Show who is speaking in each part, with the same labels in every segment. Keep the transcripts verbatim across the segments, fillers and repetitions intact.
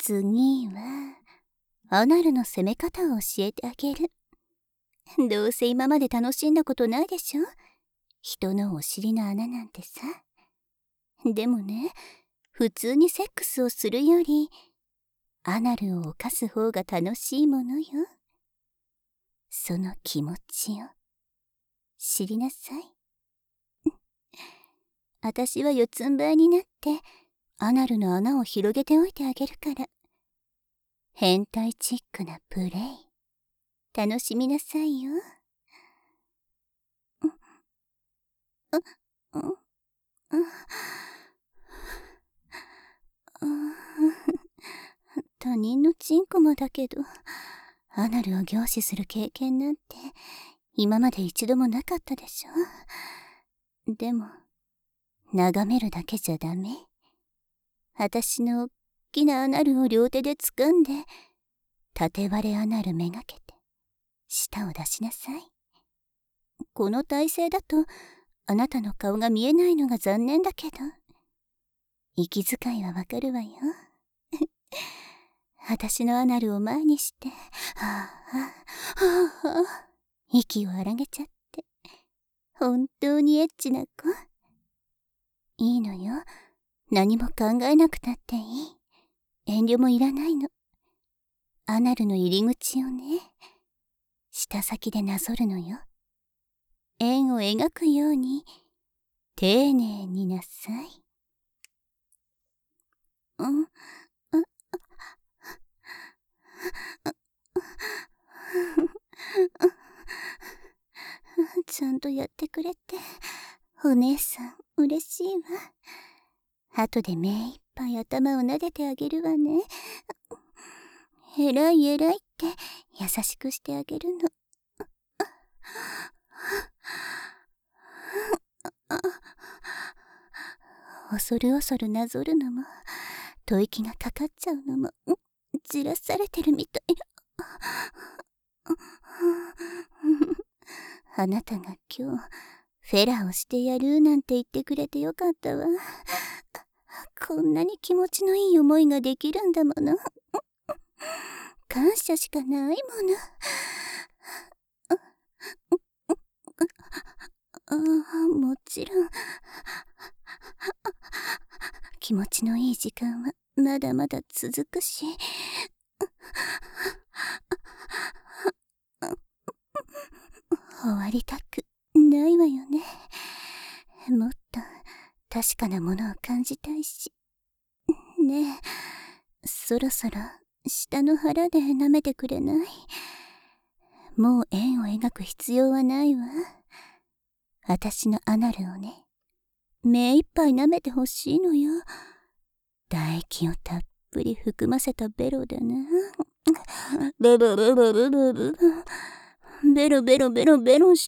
Speaker 1: 次はアナルの攻め方を教えてあげる。どうせ今まで楽しんだことないでしょ、人のお尻の穴なんてさ。でもね、普通にセックスをするよりアナルを犯す方が楽しいものよ。その気持ちを知りなさい。私は四つん這いになってアナルの穴を広げておいてあげるから、変態チックなプレイ楽しみなさいよ。う、う、う、他人のチンコもだけど、アナルを凝視する経験なんて今まで一度もなかったでしょ。でも眺めるだけじゃダメ。私のおっきなアナルを両手で掴んで、縦割れアナルめがけて舌を出しなさい。この体勢だとあなたの顔が見えないのが残念だけど、息遣いはわかるわよ。私のアナルを前にして、はぁはぁはぁはぁ、息を荒げちゃって、本当にエッチな子。いいのよ、何も考えなくたっていい。遠慮もいらないの。アナルの入り口をね、舌先でなぞるのよ。円を描くように丁寧になさい。うん、ちゃんとやってくれてお姉さん嬉しいわ。後で目いっぱい頭を撫でてあげるわね。えらいえらいって優しくしてあげるの。恐る恐るなぞるのも、吐息がかかっちゃうのもじらされてるみたい。あなたが今日フェラをしてやるなんて言ってくれてよかったわ。こんなに気持ちのいい思いができるんだもの。感謝しかないもの。ああ、もちろん気持ちのいい時間はまだまだ続くし、終わりたくないわよね。もっと確かなものを感じたいし。ねえ、そろそろ下の腹で舐めてくれない？もう円を描く必要はないわ。私のアナルをね、目いっぱい舐めてほしいのよ。唾液をたっぷり含ませたベロでね。ベロベロベロベロベロベロベロベロベロして。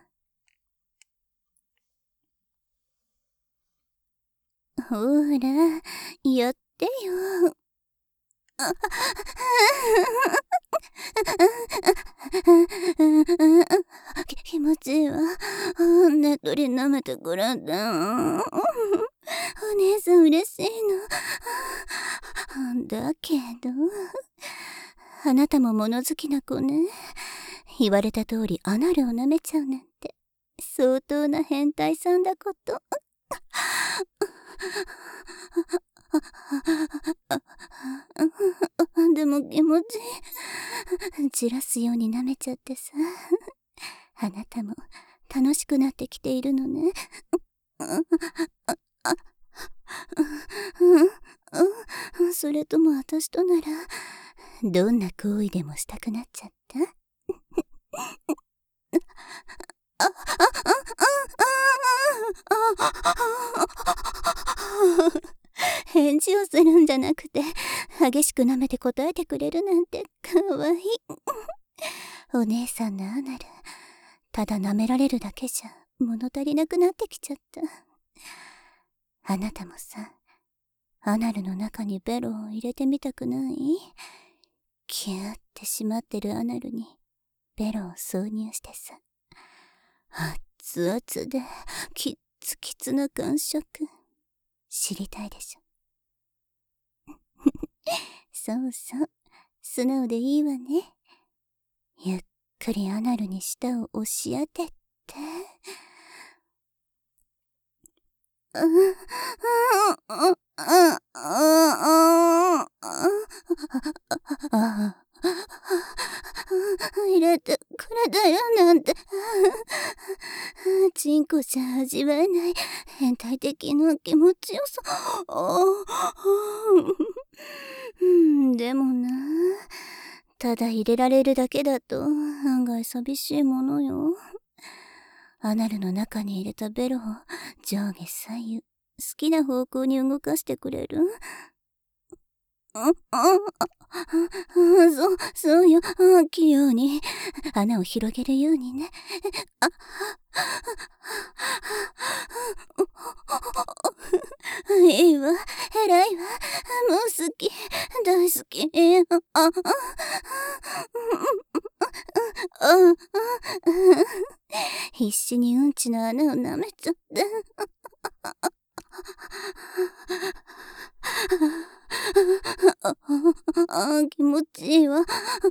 Speaker 1: ほら、やってよ。気持ちいいわ。ねっとり舐めてくれて。お姉さん嬉しいの。だけど、あなたも物好きな子ね。言われた通りアナルを舐めちゃうなんて相当な変態さんだこと。でも気持ちいい。じらすように舐めちゃってさ。あなたも楽しくなってきているのね。それとも私とならどんな行為でもしたくなっちゃった？返事をするんじゃなくて激しく舐めて答えてくれるなんてかわいい。お姉さんのアナル、ただ舐められるだけじゃ物足りなくなってきちゃった。あなたもさ、アナルの中にベロを入れてみたくない？キューって閉まってるアナルにベロを挿入してさ、熱々でキッツキツな感触知りたいでしょ？ そうそう、素直でいいわね。ゆっくりアナルに舌を押し当てて。うん、うん、うん、うん、うん、ああ、入れてくれたよなんて、チンコじゃ味わえない変態的な気持ちよさ。うん、でもな、ただ入れられるだけだと案外寂しいものよ。アナルの中に入れたベロを上下左右好きな方向に動かしてくれる。あ、あ、あ、そう、そうよ。器用に穴を広げるようにね。あ、いいわ、偉いわ。もう好き、大好き。あ、あ、あ、必死にうんちの穴を舐めちゃって。ああ、気持ちいいわ。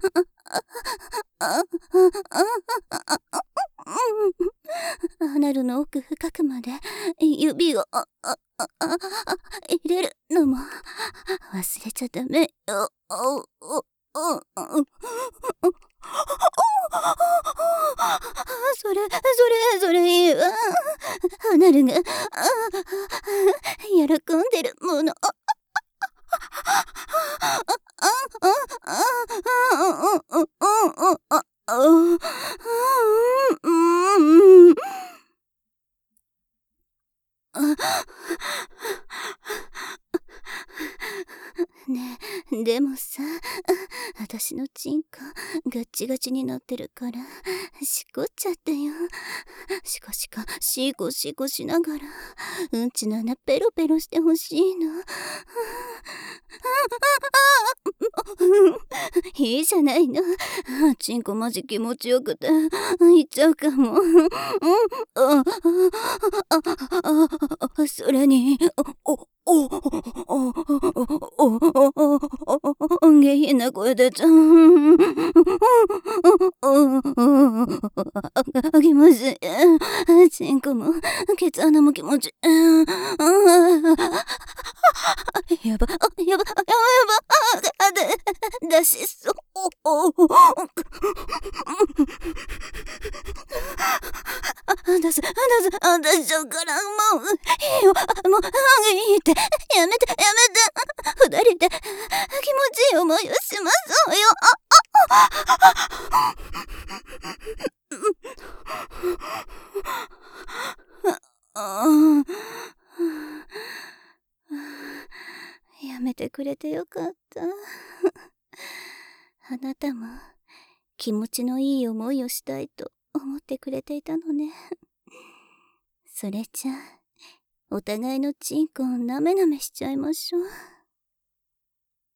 Speaker 1: アナルの奥深くまで指を入れるのも忘れちゃダメよ。それ、それ、それいいわ。アナルが喜んでるもの。ねえ、でもさ、私のチンコガッチガチになってるからしこっちゃってよ。シコシコシコシコしながらうんちの穴ペロペロしてほしいの。いいじゃないの。チンコマジ気持ちよくていっちゃうかも。それにおおおお下品な声でちゃん気持ちいい。チンコもケツ穴も気持ちいい。やばやばやばあで出しそう。出す出す出しちゃうからもういいよ、もういいってやめてやめて。二人で気持ちいい思いをしましょうよ。やめてくれてよかった。あなたも気持ちのいい思いをしたいと思ってくれていたのね。それじゃあお互いのチンコをなめなめしちゃいましょう。